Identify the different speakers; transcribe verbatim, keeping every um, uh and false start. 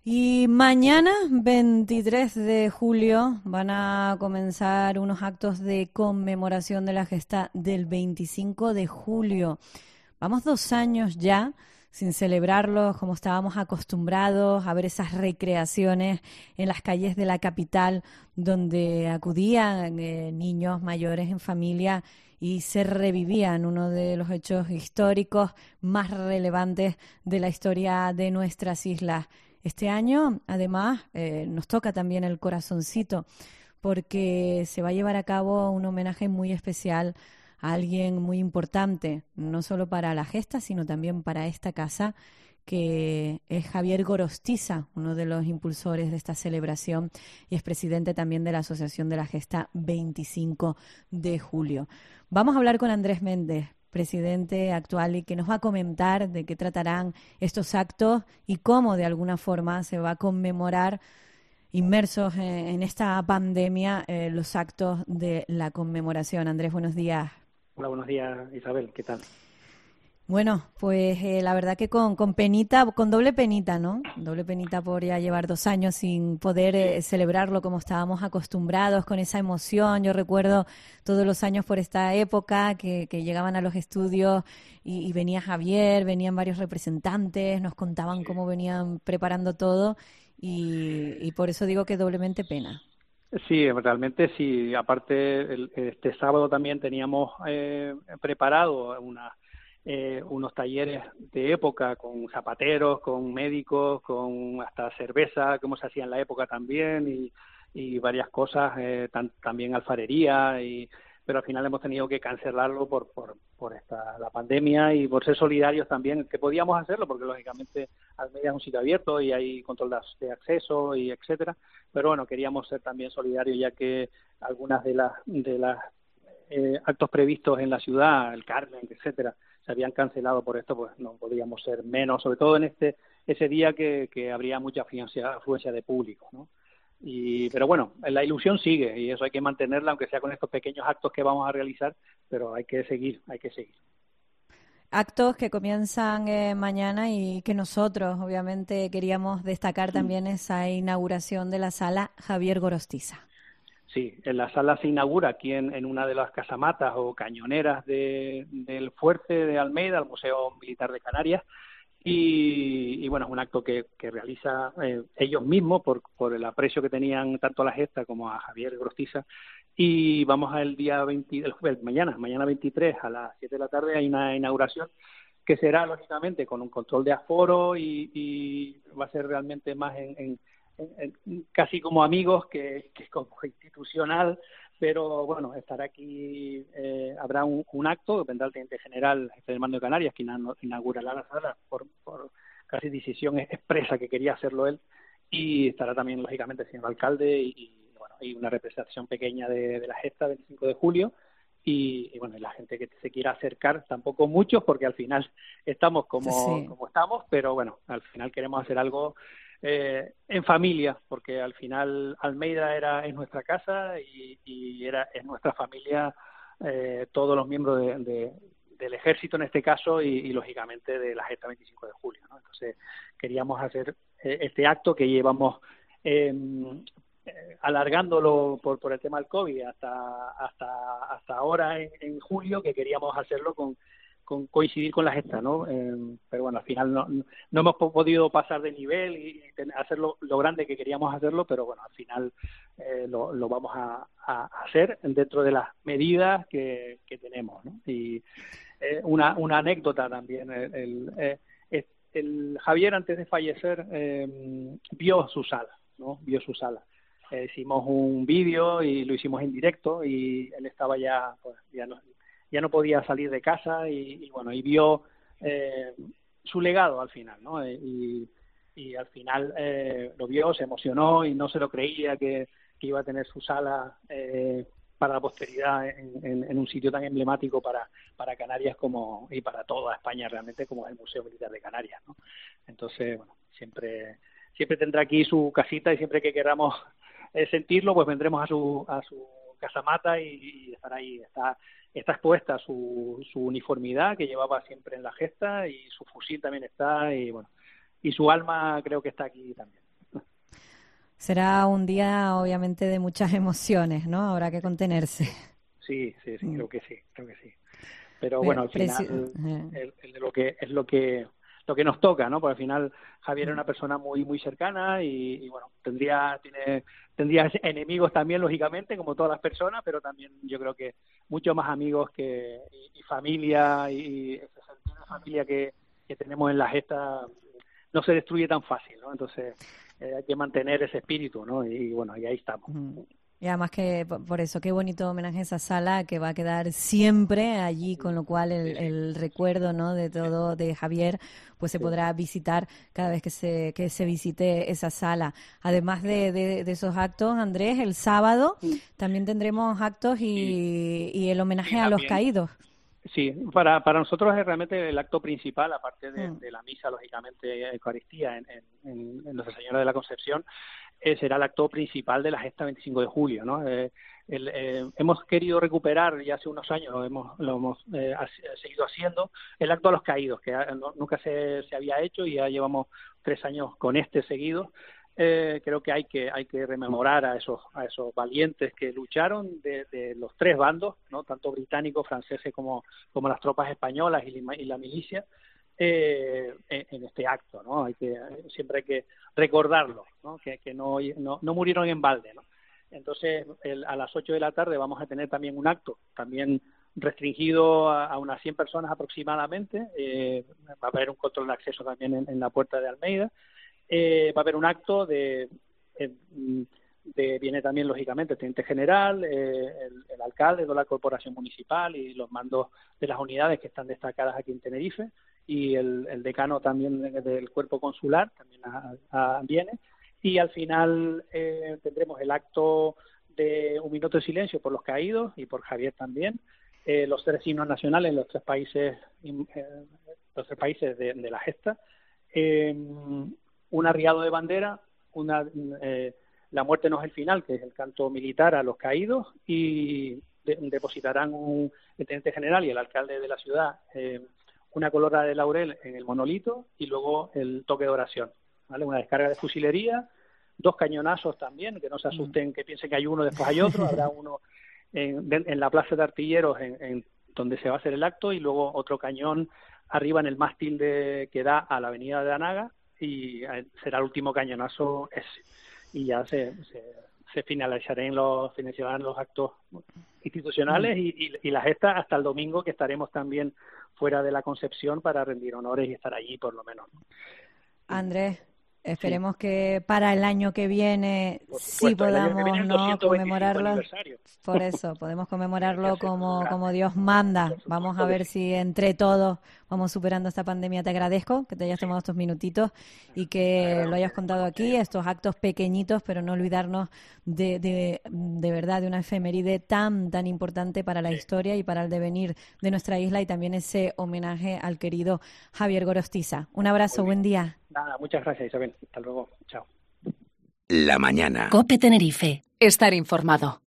Speaker 1: Y mañana, veintitrés de julio, van a comenzar unos actos de conmemoración de la gesta del veinticinco de julio. Vamos dos años ya sin celebrarlos como estábamos acostumbrados a ver esas recreaciones en las calles de la capital donde acudían eh, niños mayores en familia y se revivían uno de los hechos históricos más relevantes de la historia de nuestras islas. Este año, además, eh, nos toca también el corazoncito porque se va a llevar a cabo un homenaje muy especial a alguien muy importante, no solo para la gesta, sino también para esta casa, que es Javier Gorostiza, uno de los impulsores de esta celebración y es presidente también de la Asociación de la Gesta veinticinco de julio. Vamos a hablar con Andrés Méndez, presidente actual, y que nos va a comentar de qué tratarán estos actos y cómo de alguna forma se va a conmemorar, inmersos en, en esta pandemia, eh, los actos de la conmemoración. Andrés, buenos días.
Speaker 2: Hola, buenos días, Isabel, ¿qué tal?
Speaker 1: Bueno, pues eh, la verdad que con, con penita, con doble penita, ¿no? Doble penita por ya llevar dos años sin poder
Speaker 2: Sí,
Speaker 1: eh, celebrarlo como estábamos acostumbrados, con esa emoción. Yo recuerdo todos los años por esta época que, que llegaban a los estudios y, y venía Javier, venían varios representantes, nos contaban
Speaker 2: sí.
Speaker 1: cómo venían preparando todo y, y por eso digo que doblemente pena.
Speaker 2: Sí, realmente sí. Aparte, el- este sábado también teníamos eh, preparado una, eh, unos talleres de época con zapateros, con médicos, con hasta cerveza, como se hacía en la época también, y, y varias cosas, eh, tan- también alfarería, y, pero al final hemos tenido que cancelarlo por, por, por esta, la pandemia y por ser solidarios también, que podíamos hacerlo, porque lógicamente Almeida es un sitio abierto y hay control de de acceso y etcétera, pero bueno, queríamos ser también solidarios ya que algunas de las de las eh, actos previstos en la ciudad, el Carmen, etcétera, se habían cancelado por esto, pues no podíamos ser menos, sobre todo en este ese día que, que habría mucha afluencia, afluencia de público, ¿no? Y, pero bueno, la ilusión sigue y eso hay que mantenerla, aunque sea con estos pequeños actos que vamos a realizar, pero hay que seguir, hay que seguir.
Speaker 1: Actos que comienzan eh, mañana y que nosotros obviamente queríamos destacar también esa inauguración de la sala Javier Gorostiza.
Speaker 2: Sí, en la sala se inaugura aquí en, en una de las casamatas o cañoneras de, del Fuerte de Almeida, el Museo Militar de Canarias, y, y bueno, es un acto que, que realiza eh, ellos mismos por, por el aprecio que tenían tanto a la gesta como a Javier Grostiza, y vamos al día veinte, el, el, mañana, mañana veintitrés a las siete de la tarde hay una inauguración que será lógicamente con un control de aforo y, y va a ser realmente más en, en en, en, casi como amigos que, que como institucional, pero bueno, estará aquí, eh, habrá un, un acto, vendrá el teniente general jefe del mando de Canarias, que inaugurará la sala por, por casi decisión expresa que quería hacerlo él, y estará también lógicamente el señor alcalde y, y bueno, y una representación pequeña de, de la gesta veinticinco de julio, y, y bueno, y la gente que se quiera acercar, tampoco muchos, porque al final estamos como,
Speaker 1: Sí.
Speaker 2: como estamos, pero bueno, al final queremos hacer algo eh, en familia, porque al final Almeida era es nuestra casa y, y era es nuestra familia, eh, todos los miembros de, de, del ejército en este caso y, y lógicamente de la gesta veinticinco de julio, ¿no? Entonces queríamos hacer eh, este acto que llevamos eh, eh, alargándolo por, por el tema del COVID hasta hasta hasta ahora en, en julio, que queríamos hacerlo con con coincidir con la gesta, ¿no? Eh, pero bueno, al final no, no hemos podido pasar de nivel y hacerlo lo grande que queríamos hacerlo, pero bueno, al final eh, lo, lo vamos a, a hacer dentro de las medidas que, que tenemos, ¿no? Y eh, una, una anécdota también, el, el, el, el Javier antes de fallecer eh, vio su sala, ¿no? Vio su sala. Eh, hicimos un vídeo y lo hicimos en directo y él estaba ya, pues, ya no, ya no podía salir de casa y, y bueno, y vio eh, su legado al final, ¿no? Y, y al final eh, lo vio, se emocionó y no se lo creía que, que iba a tener su sala eh, para la posteridad en, en, en un sitio tan emblemático para, para Canarias como y para toda España realmente, como es el Museo Militar de Canarias, ¿no? Entonces, bueno, siempre siempre tendrá aquí su casita y siempre que queramos eh, sentirlo, pues vendremos a su a su casamata y, y estará ahí, está está expuesta su, su uniformidad que llevaba siempre en la gesta y su fusil también está y bueno, y su alma creo que está aquí también.
Speaker 1: Será un día, obviamente, de muchas emociones, ¿no? Habrá que contenerse.
Speaker 2: Sí, sí, sí, creo que sí, creo que sí. Pero
Speaker 1: Pero,
Speaker 2: bueno, al
Speaker 1: preci-
Speaker 2: final
Speaker 1: eh,
Speaker 2: el, el de lo que es lo que lo que nos toca, ¿no? Porque al final Javier es una persona muy muy cercana y, y bueno, tendría tiene tendría enemigos también, lógicamente, como todas las personas, pero también yo creo que muchos más amigos que y, y familia y, y ese sentido de familia que, que tenemos en la gesta no se destruye tan fácil, ¿no? Entonces eh, hay que mantener ese espíritu, ¿no? Y, y bueno, y ahí estamos.
Speaker 1: Ujú. Y además que po- por eso, qué bonito homenaje a esa sala que va a quedar siempre allí, con lo cual
Speaker 2: Sí,
Speaker 1: el,
Speaker 2: sí,
Speaker 1: el recuerdo, ¿no?, de todo de Javier, pues se
Speaker 2: sí,
Speaker 1: podrá visitar cada vez que se, que se visite esa sala. Además de,
Speaker 2: claro.
Speaker 1: de, de esos actos, Andrés, el sábado también tendremos actos
Speaker 2: Sí,
Speaker 1: y, y el
Speaker 2: sí,
Speaker 1: homenaje a los
Speaker 2: también.
Speaker 1: caídos.
Speaker 2: Sí, para, para nosotros es realmente el acto principal, aparte de,
Speaker 1: Mm.
Speaker 2: de la misa, lógicamente, Eucaristía en, en, en- en Nuestra Señora de la Concepción, eh, será el acto principal de la gesta veinticinco de julio, ¿no? Eh, el, eh, hemos querido recuperar, ya hace unos años lo hemos, lo hemos eh, ha- seguido haciendo, el acto a los caídos, que ha- no- nunca se, se había hecho y ya llevamos tres años con este seguido. Eh, creo que hay que hay que rememorar a esos a esos valientes que lucharon de, de los tres bandos, no, tanto británicos, franceses como como las tropas españolas y, la- y la milicia, eh, en, en este acto, no, hay que siempre hay que recordarlo, no, que, que no, no no murieron en balde, no. Entonces el, a las ocho de la tarde vamos a tener también un acto, también restringido a, a unas cien personas aproximadamente, eh, va a haber un control de acceso también en, en la puerta de Almeida. Eh, va a haber un acto de, eh, de viene también lógicamente el teniente general, eh, el, el alcalde de la corporación municipal y los mandos de las unidades que están destacadas aquí en Tenerife, y el, el decano también del cuerpo consular también a, a, viene, y al final eh, tendremos el acto de un minuto de silencio por los caídos y por Javier también, eh, los tres himnos nacionales en los tres países eh, los tres países de, de la gesta, eh, un arriado de bandera, una eh, la muerte no es el final, que es el canto militar a los caídos, y de, depositarán un, el teniente general y el alcalde de la ciudad eh, una colora de laurel en el monolito y luego el toque de oración, ¿vale? Una descarga de fusilería, dos cañonazos también, que no se asusten, que piensen que hay uno, después hay otro, habrá uno en, en la plaza de artilleros en, en donde se va a hacer el acto, y luego otro cañón arriba en el mástil de, que da a la avenida de Anaga, y será el último cañonazo ese. Y ya se, se, se finalizarán los, finalizarán los actos institucionales y, y, y la gesta hasta el domingo, que estaremos también fuera de la Concepción para rendir honores y estar allí por lo menos.
Speaker 1: Andrés, esperemos
Speaker 2: Sí,
Speaker 1: que para el año que viene
Speaker 2: por
Speaker 1: sí
Speaker 2: supuesto, el año que viene
Speaker 1: podamos,
Speaker 2: es el
Speaker 1: ¿no?,
Speaker 2: doscientos veinticinco
Speaker 1: conmemorarlo.
Speaker 2: aniversario.
Speaker 1: Por eso, podemos
Speaker 2: Hay que
Speaker 1: conmemorarlo
Speaker 2: hacerlo en
Speaker 1: como, como
Speaker 2: grande.
Speaker 1: Dios manda.
Speaker 2: Por
Speaker 1: Vamos a
Speaker 2: supuesto que
Speaker 1: ver
Speaker 2: sí.
Speaker 1: si entre todos vamos superando esta pandemia. Te agradezco que te hayas
Speaker 2: Sí.
Speaker 1: tomado estos minutitos y que lo hayas contado aquí, estos actos pequeñitos, pero no olvidarnos de, de, de verdad de una efeméride tan, tan importante para la
Speaker 2: Sí.
Speaker 1: historia y para el devenir de nuestra isla, y también ese homenaje al querido Javier Gorostiza. Un abrazo, buen día.
Speaker 2: Nada, muchas gracias, Isabel. Hasta luego. Chao.
Speaker 3: La mañana. COPE Tenerife. Estar informado.